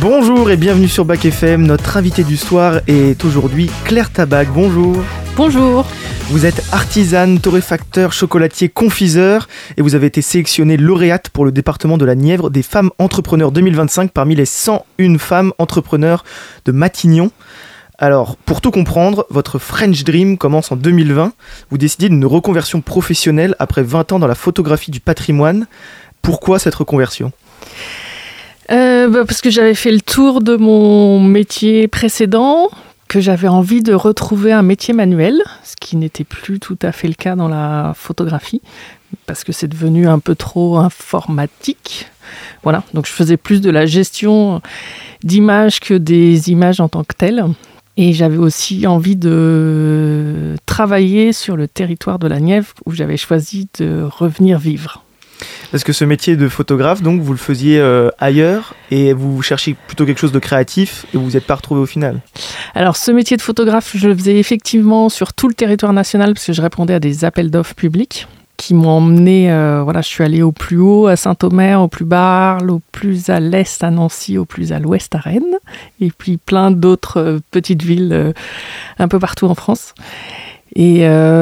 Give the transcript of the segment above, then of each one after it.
Bonjour et bienvenue sur Bac FM. Notre invitée du soir est aujourd'hui Claire Tabac. Bonjour. Bonjour. Vous êtes artisane, torréfacteur, chocolatier, confiseur et vous avez été sélectionnée lauréate pour le département de la Nièvre des femmes entrepreneurs 2025 parmi les 101 femmes entrepreneurs de Matignon. Alors, pour tout comprendre, votre French Dream commence en 2020. Vous décidez d'une reconversion professionnelle après 20 ans dans la photographie du patrimoine. Pourquoi cette reconversion ? Parce que j'avais fait le tour de mon métier précédent, que j'avais envie de retrouver un métier manuel, ce qui n'était plus tout à fait le cas dans la photographie, parce que c'est devenu un peu trop informatique. Voilà, donc je faisais plus de la gestion d'images que des images en tant que telles. Et j'avais aussi envie de travailler sur le territoire de la Nièvre, où j'avais choisi de revenir vivre. Parce que ce métier de photographe, donc, vous le faisiez ailleurs et vous cherchiez plutôt quelque chose de créatif et vous vous êtes pas retrouvé au final. Alors, ce métier de photographe, je le faisais effectivement sur tout le territoire national parce que je répondais à des appels d'offres publics qui m'ont emmené, je suis allée au plus haut à Saint-Omer, au plus bas, au plus à l'est à Nancy, au plus à l'ouest à Rennes et puis plein d'autres petites villes un peu partout en France. Et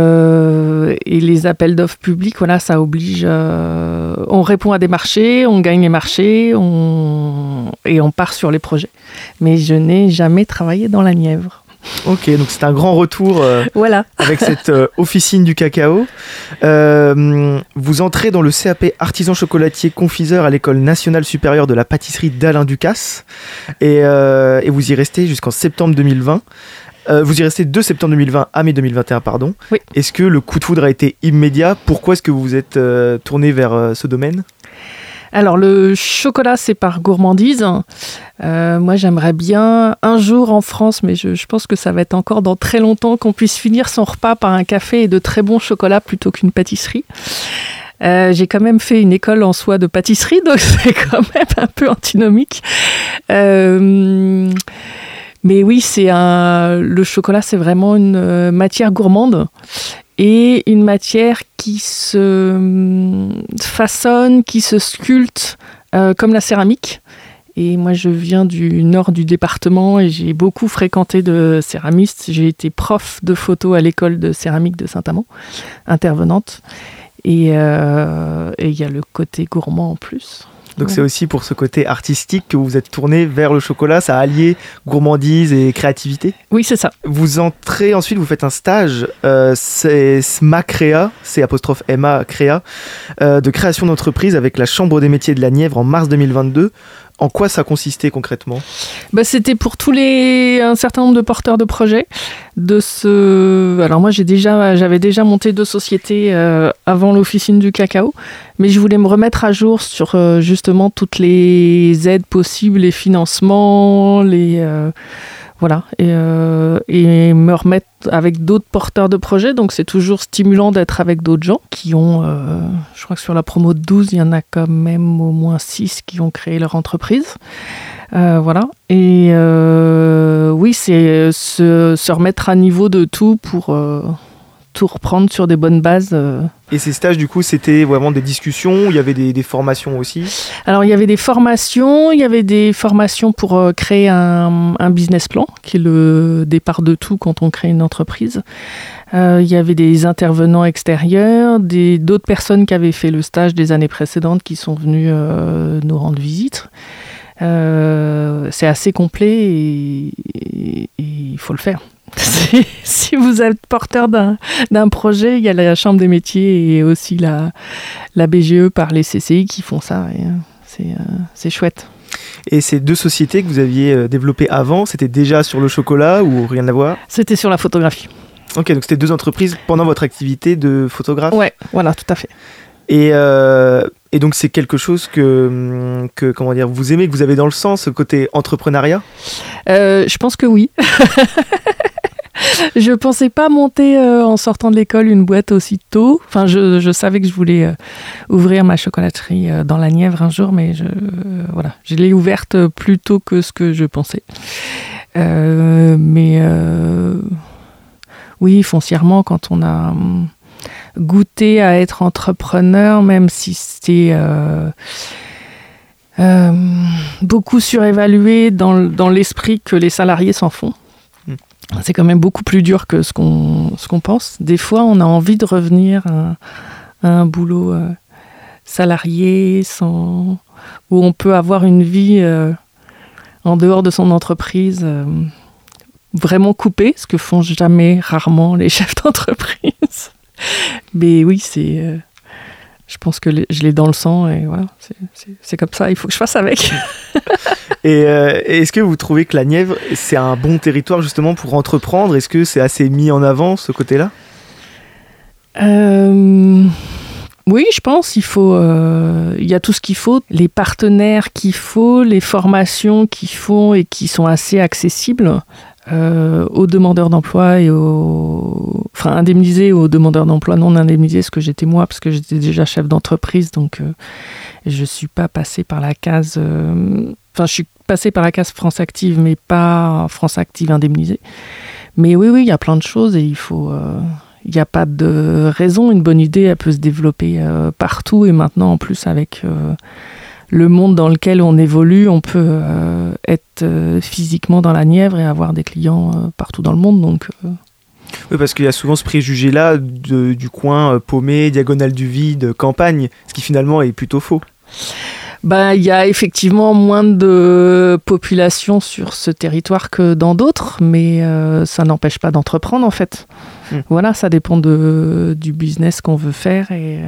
les appels d'offres publics, voilà, ça oblige. On répond à des marchés, on gagne les marchés, et on part sur les projets. Mais je n'ai jamais travaillé dans la Nièvre. Ok, donc c'est un grand retour voilà. Avec cette officine du cacao. Vous entrez dans le CAP artisan chocolatier confiseur à l'École nationale supérieure de la pâtisserie d'Alain Ducasse et vous y restez jusqu'en septembre 2020. Vous y restez de septembre 2020 à mai 2021, pardon. Oui. Est-ce que le coup de foudre a été immédiat ? Pourquoi est-ce que vous vous êtes tourné vers ce domaine ? Alors, le chocolat, c'est par gourmandise. Moi, j'aimerais bien un jour en France, mais je pense que ça va être encore dans très longtemps, qu'on puisse finir son repas par un café et de très bons chocolats plutôt qu'une pâtisserie. J'ai quand même fait une école en soi de pâtisserie, donc c'est quand même un peu antinomique. Mais oui, le chocolat, c'est vraiment une matière gourmande et une matière qui se façonne, qui se sculpte comme la céramique. Et moi, je viens du nord du département et j'ai beaucoup fréquenté de céramistes. J'ai été prof de photo à l'école de céramique de Saint-Amand, intervenante. Et il y a le côté gourmand en plus. Donc c'est aussi pour ce côté artistique que vous vous êtes tourné vers le chocolat, ça a allié gourmandise et créativité ? Oui, c'est ça. Vous entrez ensuite, vous faites un stage, c'est SMA Créa, C''MA Créa, de création d'entreprise avec la Chambre des métiers de la Nièvre en mars 2022. En quoi ça consistait concrètement ? C'était pour un certain nombre de porteurs de projets. Alors moi, j'avais déjà monté 2 sociétés avant l'officine du cacao, mais je voulais me remettre à jour sur justement toutes les aides possibles, les financements, voilà, et me remettre avec d'autres porteurs de projets. Donc, c'est toujours stimulant d'être avec d'autres gens qui ont, je crois que sur la promo de 12, il y en a quand même au moins 6 qui ont créé leur entreprise. Voilà. Et oui, c'est se remettre à niveau de tout pour tout reprendre sur des bonnes bases. Et ces stages, du coup, c'était vraiment des discussions, il y avait des formations aussi ? Alors, il y avait des formations pour créer un business plan, qui est le départ de tout quand on crée une entreprise. Il y avait des intervenants extérieurs, d'autres personnes qui avaient fait le stage des années précédentes qui sont venues nous rendre visite. C'est assez complet et il faut le faire. Si vous êtes porteur d'un projet, il y a la Chambre des métiers et aussi la BGE par les CCI qui font ça. Et c'est chouette. Et ces 2 sociétés que vous aviez développées avant, c'était déjà sur le chocolat ou rien à voir ? C'était sur la photographie. Ok, donc c'était 2 entreprises pendant votre activité de photographe ? Ouais, voilà, tout à fait. Et donc c'est quelque chose que comment dire, vous aimez, que vous avez dans le sang, ce côté entrepreneuriat ? Je pense que oui. Je pensais pas monter en sortant de l'école une boîte aussitôt. Enfin, je savais que je voulais ouvrir ma chocolaterie dans la Nièvre un jour, mais je l'ai ouverte plus tôt que ce que je pensais. Oui, foncièrement, quand on a goûté à être entrepreneur, même si c'était beaucoup surévalué dans l'esprit que les salariés s'en font. C'est quand même beaucoup plus dur que ce qu'on pense. Des fois, on a envie de revenir à un boulot salarié, où on peut avoir une vie en dehors de son entreprise, vraiment coupée, ce que font rarement les chefs d'entreprise. Mais oui, je pense que je l'ai dans le sang et voilà, c'est comme ça, il faut que je fasse avec. Et est-ce que vous trouvez que la Nièvre, c'est un bon territoire justement pour entreprendre ? Est-ce que c'est assez mis en avant, ce côté-là ? Oui, je pense. Il y a tout ce qu'il faut, les partenaires qu'il faut, les formations qu'il faut et qui sont assez accessibles aux demandeurs d'emploi et indemnisés aux demandeurs d'emploi non indemnisés, ce que j'étais moi, parce que j'étais déjà chef d'entreprise, donc je suis pas passée par la case... je suis passée par la case France Active, mais pas France Active indemnisée. Mais oui, il y a plein de choses et il n'y a pas de raison. Une bonne idée, elle peut se développer partout. Et maintenant, en plus, avec le monde dans lequel on évolue, on peut être physiquement dans la Nièvre et avoir des clients partout dans le monde. Donc, Oui, parce qu'il y a souvent ce préjugé-là du coin paumé, diagonale du vide, campagne, ce qui finalement est plutôt faux. Il y a effectivement moins de population sur ce territoire que dans d'autres, mais ça n'empêche pas d'entreprendre en fait. Voilà, ça dépend du business qu'on veut faire et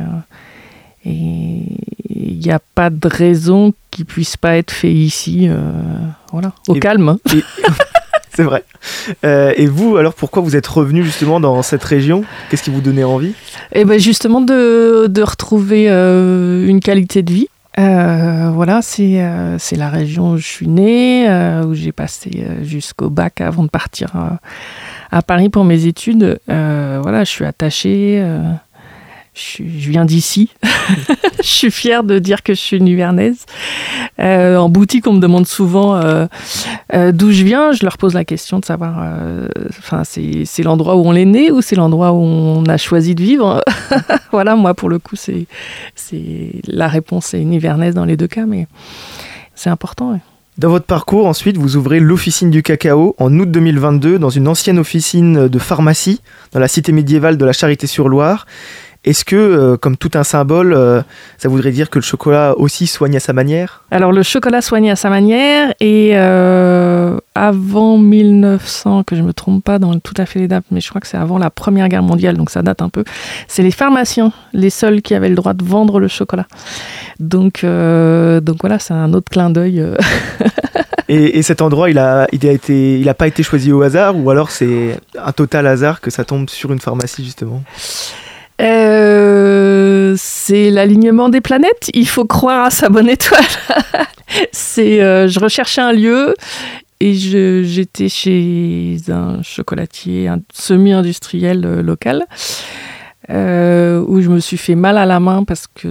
il n'y a pas de raison qu'il ne puisse pas être fait ici, au calme. C'est vrai. Et vous, alors pourquoi vous êtes revenu justement dans cette région ? Qu'est-ce qui vous donnait envie ? Justement de retrouver une qualité de vie. C'est la région où je suis née, où j'ai passé jusqu'au bac avant de partir à Paris pour mes études. Je suis attachée, je viens d'ici. Je suis fière de dire que je suis nivernaise. En boutique, on me demande souvent d'où je viens. Je leur pose la question de savoir, c'est l'endroit où on est né ou c'est l'endroit où on a choisi de vivre. Voilà, moi pour le coup, la réponse est nivernaise dans les deux cas, mais c'est important. Ouais. Dans votre parcours, ensuite, vous ouvrez l'officine du cacao en août 2022 dans une ancienne officine de pharmacie dans la cité médiévale de la Charité-sur-Loire. Est-ce que, comme tout un symbole, ça voudrait dire que le chocolat aussi soigne à sa manière ? Alors, le chocolat soigne à sa manière et avant 1900, que je ne me trompe pas dans tout à fait les dates, mais je crois que c'est avant la Première Guerre mondiale, donc ça date un peu. C'est les pharmaciens, les seuls qui avaient le droit de vendre le chocolat. Donc voilà, c'est un autre clin d'œil. Et cet endroit, il a pas été choisi au hasard, ou alors c'est un total hasard que ça tombe sur une pharmacie, justement ? C'est l'alignement des planètes. Il faut croire à sa bonne étoile. Je recherchais un lieu et j'étais chez un chocolatier semi-industriel local où je me suis fait mal à la main parce que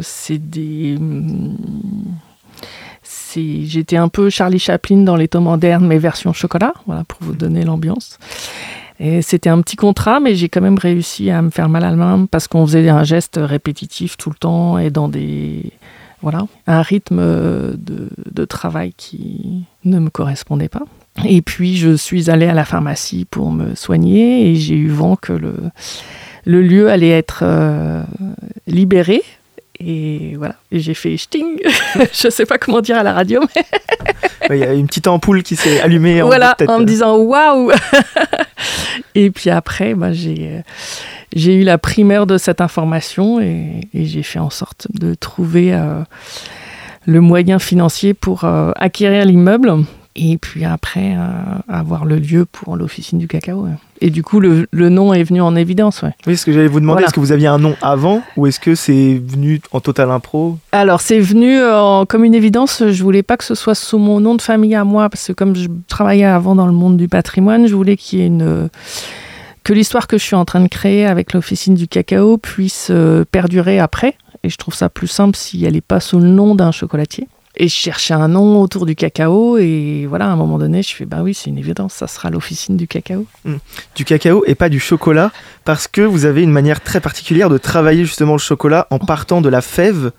j'étais un peu Charlie Chaplin dans les Tom and Dern, mais version chocolat, voilà, pour vous donner l'ambiance. Et c'était un petit contrat, mais j'ai quand même réussi à me faire mal à la main parce qu'on faisait un geste répétitif tout le temps et dans un rythme de travail qui ne me correspondait pas. Et puis, je suis allée à la pharmacie pour me soigner et j'ai eu vent que le lieu allait être libéré. Et voilà, et j'ai fait ch'ting. Je ne sais pas comment dire à la radio, mais... Il y a une petite ampoule qui s'est allumée en me disant waouh. Et puis après, j'ai eu la primeur de cette information et j'ai fait en sorte de trouver le moyen financier pour acquérir l'immeuble et puis après avoir le lieu pour l'officine du cacao. Ouais. Et du coup, le nom est venu en évidence. Ouais. Oui, ce que j'allais vous demander, Est-ce que vous aviez un nom avant ou est-ce que c'est venu en total impro ? Alors, c'est venu comme une évidence. Je voulais pas que ce soit sous mon nom de famille à moi parce que comme je travaillais avant dans le monde du patrimoine, je voulais qu'il y ait que l'histoire que je suis en train de créer avec l'officine du cacao puisse perdurer après. Et je trouve ça plus simple si elle n'est pas sous le nom d'un chocolatier. Et je cherchais un nom autour du cacao et voilà, à un moment donné, je fais oui, c'est une évidence, ça sera l'officine du cacao. Du cacao et pas du chocolat, parce que vous avez une manière très particulière de travailler justement le chocolat en partant de la fève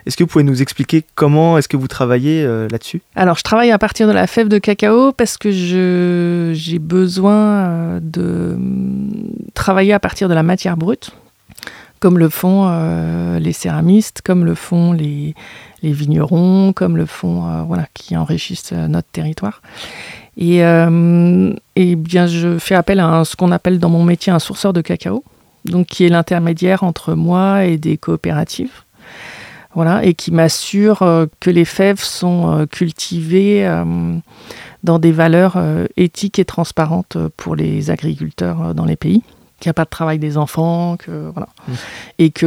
Est-ce que vous pouvez nous expliquer comment est-ce que vous travaillez là-dessus ? Alors, je travaille à partir de la fève de cacao parce que j'ai besoin de travailler à partir de la matière brute, comme le font les céramistes, comme le font les vignerons, comme le font qui enrichissent notre territoire. Et bien, je fais appel à ce qu'on appelle dans mon métier un sourceur de cacao, donc qui est l'intermédiaire entre moi et des coopératives. Voilà, et qui m'assure que les fèves sont cultivées dans des valeurs éthiques et transparentes pour les agriculteurs dans les pays, qu'il n'y a pas de travail des enfants, et que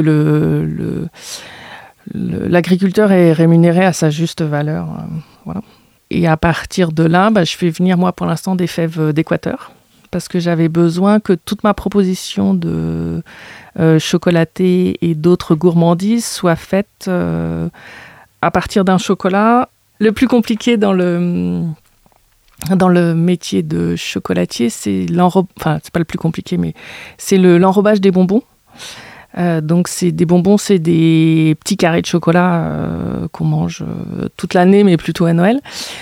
l'agriculteur est rémunéré à sa juste valeur. Voilà. Et à partir de là, je fais venir, moi, pour l'instant, des fèves d'Équateur, parce que j'avais besoin que toute ma proposition de chocolaté et d'autres gourmandises soit faite à partir d'un chocolat. Le plus compliqué dans le métier de chocolatier, c'est c'est pas le plus compliqué, mais c'est l'enrobage des bonbons. Donc c'est des bonbons, c'est des petits carrés de chocolat qu'on mange toute l'année, mais plutôt à Noël.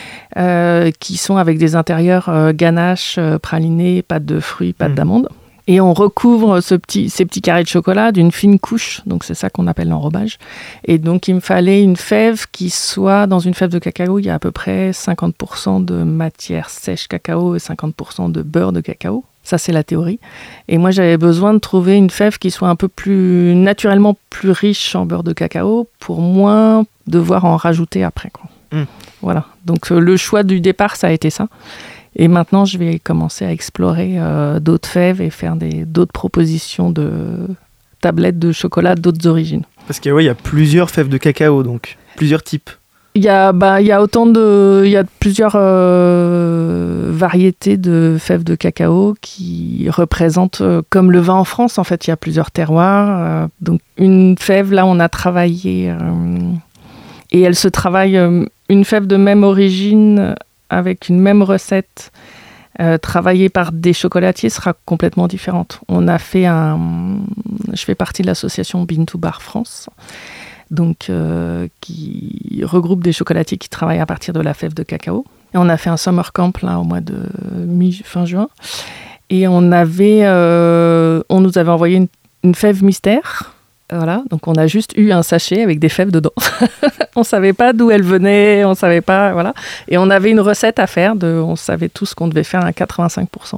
Qui sont avec des intérieurs ganache, praliné, pâte de fruits, pâte d'amande. Et on recouvre ces petits carrés de chocolat d'une fine couche, donc c'est ça qu'on appelle l'enrobage. Et donc il me fallait une fève qui soit, dans une fève de cacao, il y a à peu près 50% de matière sèche cacao et 50% de beurre de cacao. Ça, c'est la théorie. Et moi, j'avais besoin de trouver une fève qui soit un peu plus naturellement plus riche en beurre de cacao pour moins devoir en rajouter après, quoi. Voilà. Donc, le choix du départ, ça a été ça. Et maintenant, je vais commencer à explorer d'autres fèves et faire d'autres propositions de tablettes de chocolat d'autres origines. Parce qu'il y a plusieurs fèves de cacao, donc plusieurs types. Il y a plusieurs variétés de fèves de cacao qui représentent, comme le vin en France, en fait, il y a plusieurs terroirs. Donc, une fève, là, on a travaillé, et elle se travaille, une fève de même origine, avec une même recette, travaillée par des chocolatiers, sera complètement différente. Je fais partie de l'association Bean to Bar France, donc qui regroupe des chocolatiers qui travaillent à partir de la fève de cacao. Et on a fait un summer camp là au mois de fin juin, et on nous avait envoyé une fève mystère. Voilà, donc on a juste eu un sachet avec des fèves dedans. On savait pas d'où elles venaient, on savait pas, voilà. Et on avait une recette à faire, on savait tous qu'on devait faire à 85%.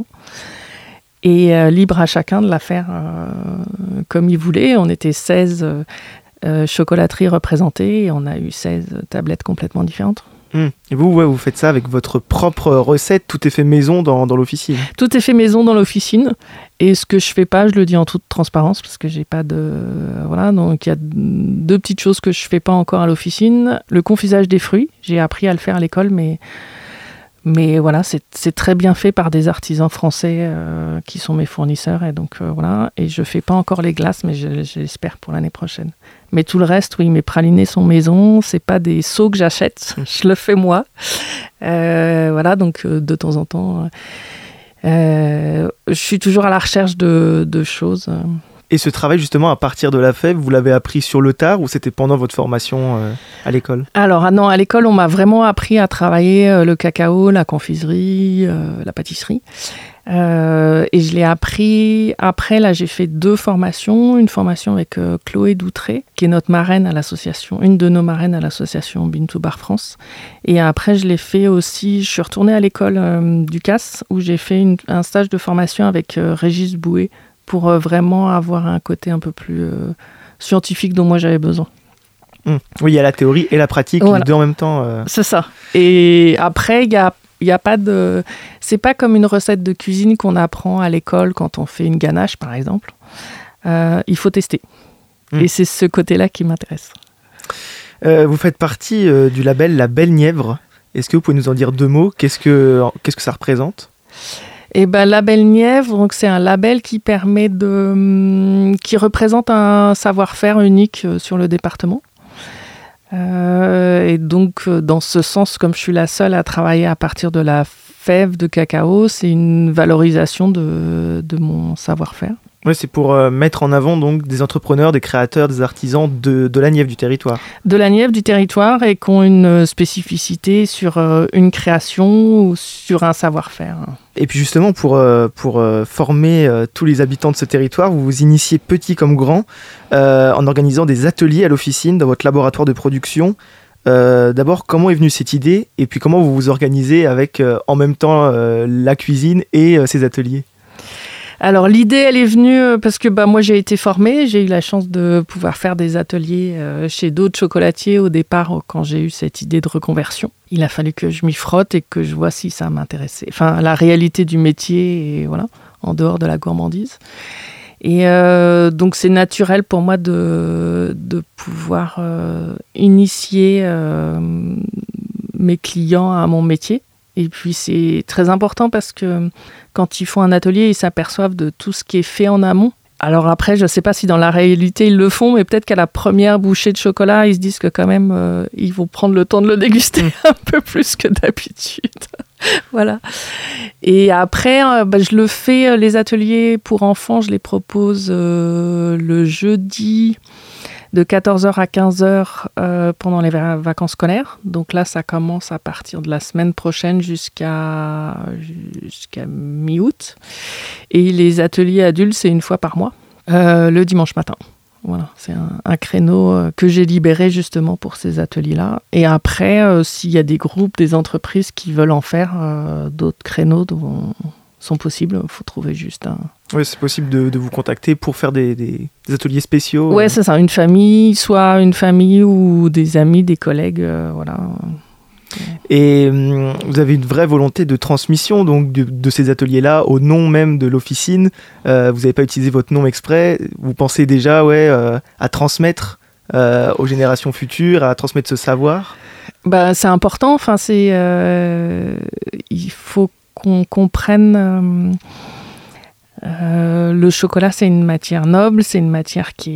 Et libre à chacun de la faire comme il voulait. On était 16 chocolateries représentées et on a eu 16 tablettes complètement différentes. Et vous faites ça avec votre propre recette, tout est fait maison dans l'officine. Tout est fait maison dans l'officine, et ce que je fais pas, je le dis en toute transparence, parce que j'ai pas de... Voilà, donc il y a 2 petites choses que je fais pas encore à l'officine. Le confisage des fruits, j'ai appris à le faire à l'école, mais voilà, c'est très bien fait par des artisans français qui sont mes fournisseurs, et donc voilà. Et je fais pas encore les glaces, mais j'espère pour l'année prochaine. Mais tout le reste, oui, mes pralinés sont maison, c'est pas des seaux que j'achète, je le fais moi. Voilà, donc de temps en temps, je suis toujours à la recherche de choses. Et ce travail justement à partir de la fève, vous l'avez appris sur le tard ou c'était pendant votre formation à l'école ? Alors non, à l'école on m'a vraiment appris à travailler le cacao, la confiserie, la pâtisserie. Et je l'ai appris après. Là j'ai fait 2 formations, une formation avec Chloé Doutré qui est notre marraine à l'association, une de nos marraines à l'association Bean to Bar France. Et après je l'ai fait aussi, je suis retournée à l'école du CAS où j'ai fait un stage de formation avec Régis Bouet pour vraiment avoir un côté un peu plus scientifique dont moi j'avais besoin. Oui, il y a la théorie et la pratique, voilà. Les deux en même temps. C'est ça. Et après, il y a pas de... C'est pas comme une recette de cuisine qu'on apprend à l'école quand on fait une ganache, par exemple. Il faut tester. Et c'est ce côté-là qui m'intéresse. Vous faites partie du label La Belle Nièvre. Est-ce que vous pouvez nous en dire 2 mots ? Qu'est-ce que ça représente ? Et La Belle Nièvre, donc c'est un label qui représente un savoir-faire unique sur le département. Et donc, dans ce sens, comme je suis la seule à travailler à partir de la fève de cacao, c'est une valorisation de mon savoir-faire. Ouais, c'est pour mettre en avant donc des entrepreneurs, des créateurs, des artisans de la Nièvre, du territoire. De la Nièvre, du territoire, et qui ont une spécificité sur une création ou sur un savoir-faire. Et puis justement, pour former tous les habitants de ce territoire, vous vous initiez petit comme grand en organisant des ateliers à l'officine dans votre laboratoire de production. D'abord, comment est venue cette idée et puis comment vous vous organisez avec en même temps la cuisine et ces ateliers? Alors l'idée, elle est venue parce que moi j'ai été formée, j'ai eu la chance de pouvoir faire des ateliers chez d'autres chocolatiers au départ quand j'ai eu cette idée de reconversion. Il a fallu que je m'y frotte et que je vois si ça m'intéressait. Enfin, la réalité du métier, et voilà, en dehors de la gourmandise. Et donc c'est naturel pour moi de pouvoir initier mes clients à mon métier. Et puis c'est très important parce que quand ils font un atelier, ils s'aperçoivent de tout ce qui est fait en amont. Alors après, je ne sais pas si dans la réalité ils le font, mais peut-être qu'à la première bouchée de chocolat, ils se disent que quand même, ils vont prendre le temps de le déguster un peu plus que d'habitude. Voilà. Et après, je le fais, les ateliers pour enfants, je les propose le jeudi de 14h à 15h pendant les vacances scolaires. Donc là, ça commence à partir de la semaine prochaine jusqu'à mi-août. Et les ateliers adultes, c'est une fois par mois, le dimanche matin. Voilà, c'est un créneau que j'ai libéré justement pour ces ateliers-là. Et après, s'il y a des groupes, des entreprises qui veulent en faire, d'autres créneaux sont possibles. Il faut trouver juste un... Oui, c'est possible de vous contacter pour faire des ateliers spéciaux. Oui, c'est ça. Une famille, soit une famille ou des amis, des collègues, voilà. Et vous avez une vraie volonté de transmission donc de ces ateliers-là au nom même de l'officine. Vous n'avez pas utilisé votre nom exprès. Vous pensez déjà à transmettre aux générations futures, à transmettre ce savoir? C'est important. Enfin, il faut qu'on comprenne... le chocolat, c'est une matière noble, c'est une matière qui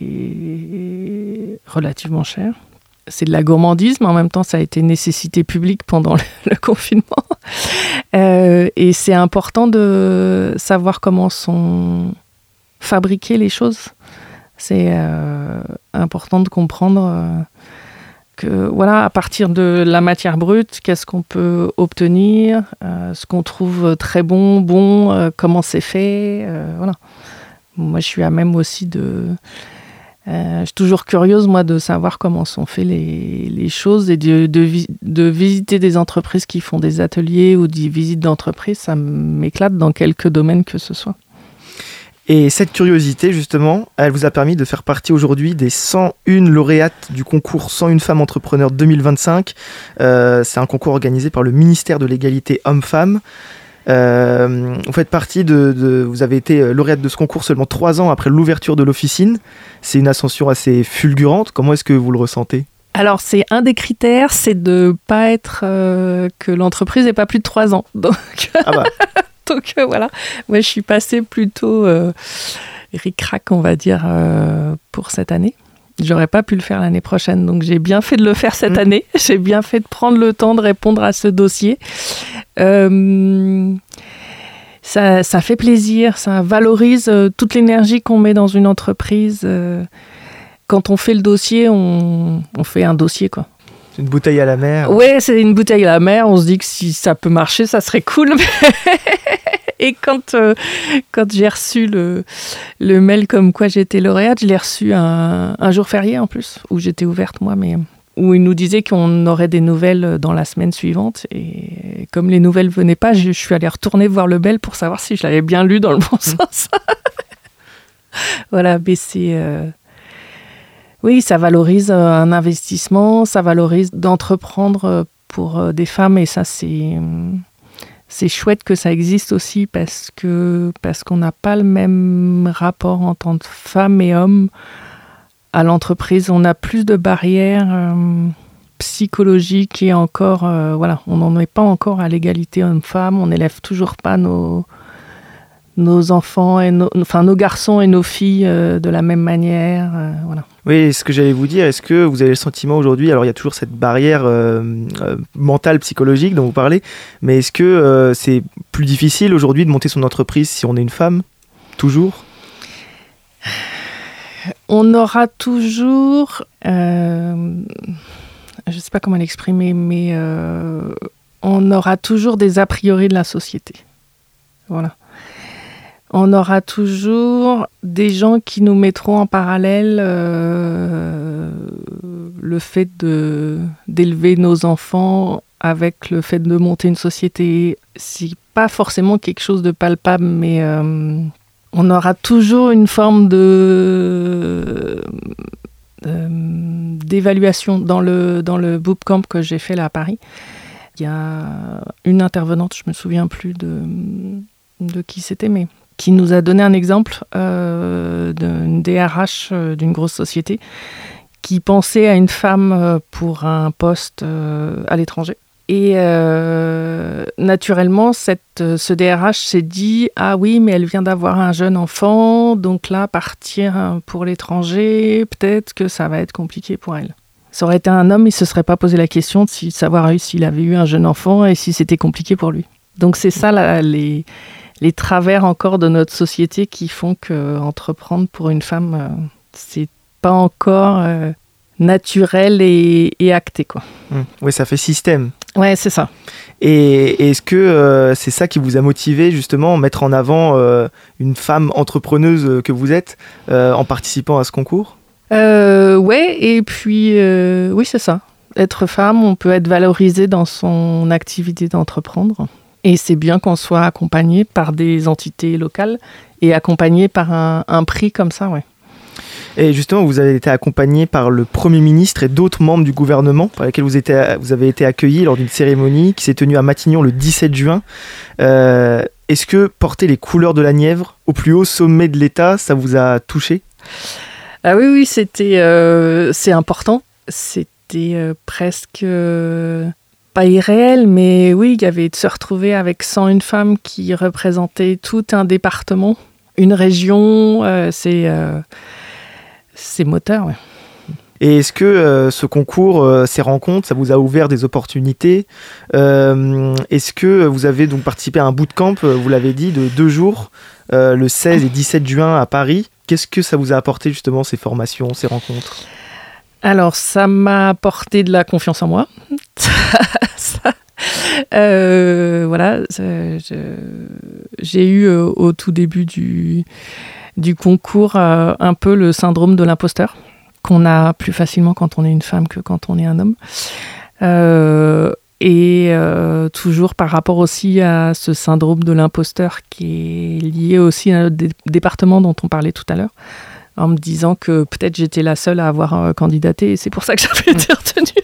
est relativement chère. C'est de la gourmandise, mais en même temps, ça a été nécessité publique pendant le confinement. Et c'est important de savoir comment sont fabriquées les choses. C'est important de comprendre que, voilà, à partir de la matière brute, qu'est-ce qu'on peut obtenir, ce qu'on trouve très bon, comment c'est fait. Voilà. Moi, je suis à même aussi je suis toujours curieuse, moi, de savoir comment sont faites les choses et de visiter des entreprises qui font des ateliers ou des visites d'entreprises. Ça m'éclate dans quelques domaines que ce soit. Et cette curiosité, justement, elle vous a permis de faire partie aujourd'hui des 101 lauréates du concours 101 femmes entrepreneurs 2025. C'est un concours organisé par le ministère de l'égalité hommes-femmes. Vous faites partie vous avez été lauréate de ce concours seulement 3 ans après l'ouverture de l'officine. C'est une ascension assez fulgurante. Comment est-ce que vous le ressentez ? Alors, c'est un des critères, c'est de ne pas être... que l'entreprise n'ait pas plus de 3 ans. Donc... Ah bah. Donc voilà, moi je suis passée plutôt ric-rac, on va dire, pour cette année. J'aurais pas pu le faire l'année prochaine, donc j'ai bien fait de le faire cette année. J'ai bien fait de prendre le temps de répondre à ce dossier. Ça fait plaisir, ça valorise toute l'énergie qu'on met dans une entreprise. Quand on fait le dossier, on fait un dossier, quoi. C'est une bouteille à la mer. Ouais, c'est une bouteille à la mer. On se dit que si ça peut marcher, ça serait cool. Et quand j'ai reçu le mail comme quoi j'étais lauréate, je l'ai reçu un jour férié en plus, où j'étais ouverte moi, mais où il nous disait qu'on aurait des nouvelles dans la semaine suivante. Et comme les nouvelles venaient pas, je suis allée retourner voir le mail pour savoir si je l'avais bien lu dans le bon sens. Voilà, mais c'est... Oui, ça valorise un investissement, ça valorise d'entreprendre pour des femmes, et ça, c'est chouette que ça existe aussi parce qu'on n'a pas le même rapport en tant que femme et homme à l'entreprise. On a plus de barrières psychologiques et encore, voilà, on n'en est pas encore à l'égalité homme-femme, on n'élève toujours pas nos enfants, nos garçons et nos filles de la même manière, voilà. Oui, ce que j'allais vous dire, est-ce que vous avez le sentiment aujourd'hui, alors il y a toujours cette barrière mentale, psychologique dont vous parlez, mais est-ce que c'est plus difficile aujourd'hui de monter son entreprise si on est une femme, toujours ? On aura toujours, je ne sais pas comment l'exprimer, mais on aura toujours des a priori de la société. Voilà. On aura toujours des gens qui nous mettront en parallèle le fait d'élever nos enfants avec le fait de monter une société. C'est pas forcément quelque chose de palpable, mais on aura toujours une forme d'évaluation dans le bootcamp que j'ai fait là à Paris. Il y a une intervenante, je me souviens plus de qui c'était, mais qui nous a donné un exemple d'une DRH d'une grosse société qui pensait à une femme pour un poste à l'étranger. Et naturellement, ce DRH s'est dit « Ah oui, mais elle vient d'avoir un jeune enfant, donc là, partir pour l'étranger, peut-être que ça va être compliqué pour elle. » Ça aurait été un homme, il ne se serait pas posé la question de savoir s'il avait eu un jeune enfant et si c'était compliqué pour lui. Donc c'est ça les travers encore de notre société qui font qu'entreprendre pour une femme, c'est pas encore naturel et acté, quoi. Oui, ça fait système. Ouais, c'est ça. Et est-ce que c'est ça qui vous a motivé justement à mettre en avant une femme entrepreneuse que vous êtes en participant à ce concours ? Ouais, et puis oui, c'est ça. Être femme, on peut être valorisé dans son activité d'entreprendre. Et c'est bien qu'on soit accompagné par des entités locales et accompagné par un prix comme ça, ouais. Et justement, vous avez été accompagné par le Premier ministre et d'autres membres du gouvernement par lesquels vous avez été accueillis lors d'une cérémonie qui s'est tenue à Matignon le 17 juin. Est-ce que porter les couleurs de la Nièvre au plus haut sommet de l'État, ça vous a touché ? Ah oui, c'est important. C'était presque pas irréel, mais oui, il y avait de se retrouver avec 101 femmes qui représentaient tout un département, une région, c'est moteur, ouais. Et est-ce que ce concours, ces rencontres, ça vous a ouvert des opportunités ? Est-ce que vous avez donc participé à un bootcamp, vous l'avez dit, de 2 jours, le 16 et 17 juin à Paris ? Qu'est-ce que ça vous a apporté justement, ces formations, ces rencontres ? Alors, ça m'a apporté de la confiance en moi. Voilà, j'ai eu au tout début du concours un peu le syndrome de l'imposteur qu'on a plus facilement quand on est une femme que quand on est un homme. Et toujours par rapport aussi à ce syndrome de l'imposteur qui est lié aussi à notre département dont on parlait tout à l'heure, en me disant que peut-être j'étais la seule à avoir candidaté et c'est pour ça que j'avais été retenue.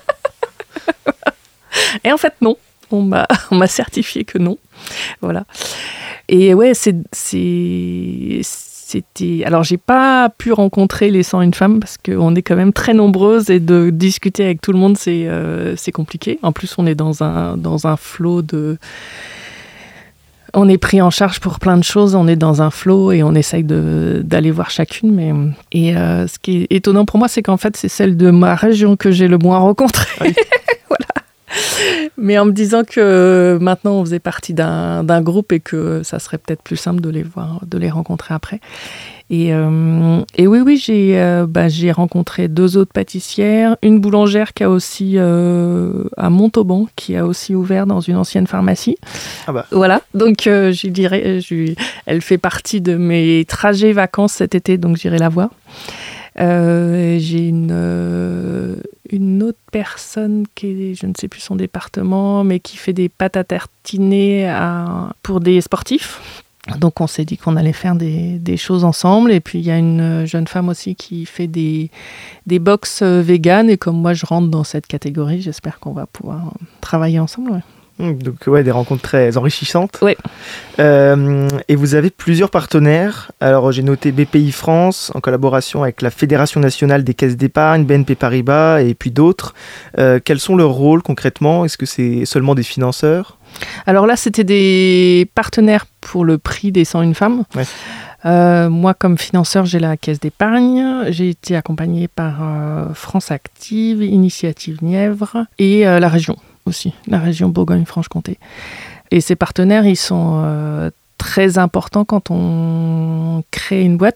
Et en fait, non. On m'a certifié que non. Voilà. Et ouais, c'était... Alors, j'ai pas pu rencontrer les 101 femmes parce qu'on est quand même très nombreuses et de discuter avec tout le monde, c'est compliqué. En plus, on est dans un flot de... On est pris en charge pour plein de choses, on est dans un flot et on essaye d'aller voir chacune. Et ce qui est étonnant pour moi, c'est qu'en fait, c'est celle de ma région que j'ai le moins rencontrée. Oui. Voilà. Mais en me disant que maintenant on faisait partie d'un groupe et que ça serait peut-être plus simple de les voir, de les rencontrer après. Et oui, j'ai rencontré 2 autres pâtissières, une boulangère qui a aussi à Montauban, qui a aussi ouvert dans une ancienne pharmacie. Ah bah. Voilà, donc je dirais, elle fait partie de mes trajets vacances cet été, donc j'irai la voir. J'ai une autre personne qui est, je ne sais plus son département, mais qui fait des pâtes à tartiner pour des sportifs. Donc on s'est dit qu'on allait faire des choses ensemble. Et puis il y a une jeune femme aussi qui fait des box véganes. Et comme moi je rentre dans cette catégorie, j'espère qu'on va pouvoir travailler ensemble. Ouais. Donc ouais, des rencontres très enrichissantes. Oui. Et vous avez plusieurs partenaires. Alors j'ai noté BPI France en collaboration avec la Fédération nationale des caisses d'épargne, BNP Paribas et puis d'autres. Quels sont leurs rôles concrètement ? Est-ce que c'est seulement des financeurs ? Alors là, c'était des partenaires pour le prix des 101 femmes. Ouais. Moi, comme financeur, j'ai la caisse d'épargne. J'ai été accompagnée par France Active, Initiative Nièvre et la région aussi, la région Bourgogne-Franche-Comté. Et ces partenaires, ils sont très importants quand on crée une boîte.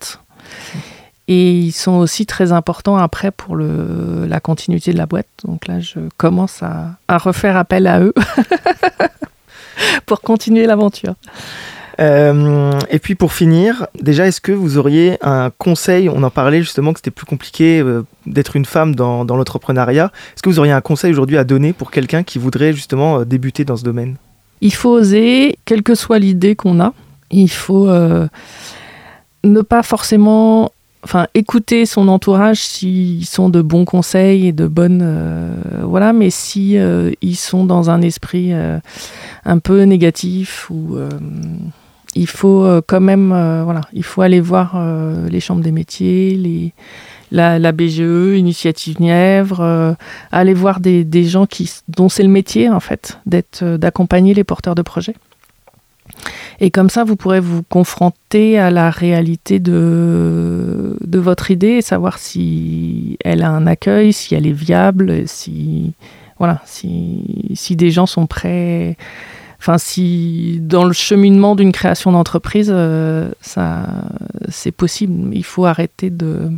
Et ils sont aussi très importants après pour la continuité de la boîte. Donc là, je commence à refaire appel à eux pour continuer l'aventure. Et puis pour finir, déjà, est-ce que vous auriez un conseil? On en parlait justement que c'était plus compliqué d'être une femme dans l'entrepreneuriat. Est-ce que vous auriez un conseil aujourd'hui à donner pour quelqu'un qui voudrait justement débuter dans ce domaine? Il faut oser, quelle que soit l'idée qu'on a. Il faut ne pas forcément... écouter son entourage s'ils sont de bons conseils et de bonnes... voilà, mais si ils sont dans un esprit un peu négatif ou... il faut quand même... il faut aller voir les chambres des métiers, la BGE, Initiative Nièvre, aller voir des gens dont c'est le métier, en fait, d'accompagner les porteurs de projets. Et comme ça, vous pourrez vous confronter à la réalité de votre idée et savoir si elle a un accueil, si elle est viable, si des gens sont prêts. Si dans le cheminement d'une création d'entreprise, c'est possible. Il faut arrêter de...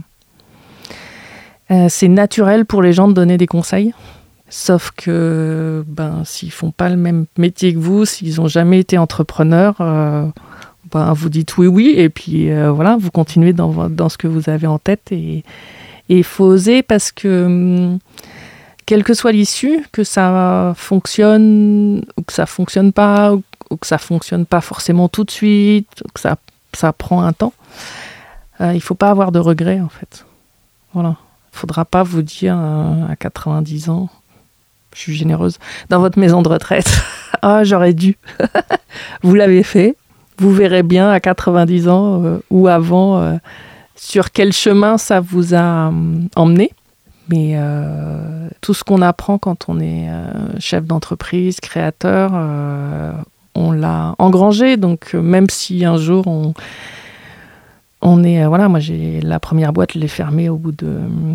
c'est naturel pour les gens de donner des conseils. Sauf que s'ils font pas le même métier que vous, s'ils n'ont jamais été entrepreneurs, vous dites oui, et puis vous continuez dans ce que vous avez en tête. Et il faut oser parce que, quelle que soit l'issue, que ça fonctionne ou que ça fonctionne pas, ou que ça fonctionne pas forcément tout de suite, ou que ça prend un temps, il faut pas avoir de regrets en fait. Voilà. Faudra pas vous dire à 90 ans, je suis généreuse, dans votre maison de retraite, ah j'aurais dû. Vous l'avez fait, vous verrez bien à 90 ans ou avant sur quel chemin ça vous a emmené. Mais tout ce qu'on apprend quand on est chef d'entreprise, créateur, on l'a engrangé. Donc même si un jour on est... moi j'ai la première boîte, je l'ai fermée au bout de...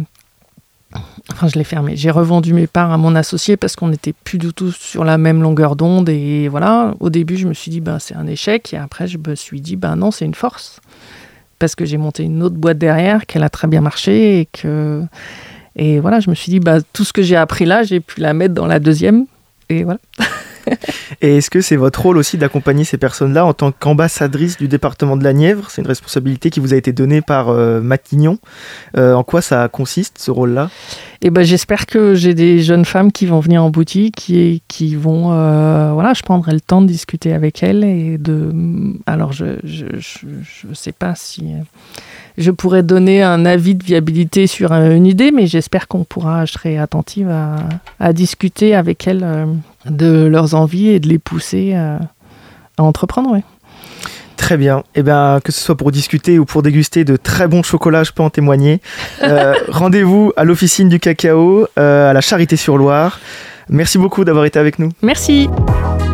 je l'ai fermée. J'ai revendu mes parts à mon associé parce qu'on n'était plus du tout sur la même longueur d'onde. Et voilà, au début, je me suis dit, c'est un échec. Et après, je me suis dit, non, c'est une force. Parce que j'ai monté une autre boîte derrière, qu'elle a très bien marché. Et voilà, je me suis dit, tout ce que j'ai appris là, j'ai pu la mettre dans la deuxième. Et voilà. Et est-ce que c'est votre rôle aussi d'accompagner ces personnes-là en tant qu'ambassadrice du département de la Nièvre? C'est une responsabilité qui vous a été donnée par Matignon. En quoi ça consiste, ce rôle-là? J'espère que j'ai des jeunes femmes qui vont venir en boutique et qui vont... je prendrai le temps de discuter avec elles. Alors, je sais pas si... je pourrais donner un avis de viabilité sur une idée, mais j'espère je serai attentive à discuter avec elles de leurs envies et de les pousser à entreprendre. Ouais. Très bien. Que ce soit pour discuter ou pour déguster de très bons chocolats, je peux en témoigner. Rendez-vous à l'officine du cacao, à la Charité-sur-Loire. Merci beaucoup d'avoir été avec nous. Merci.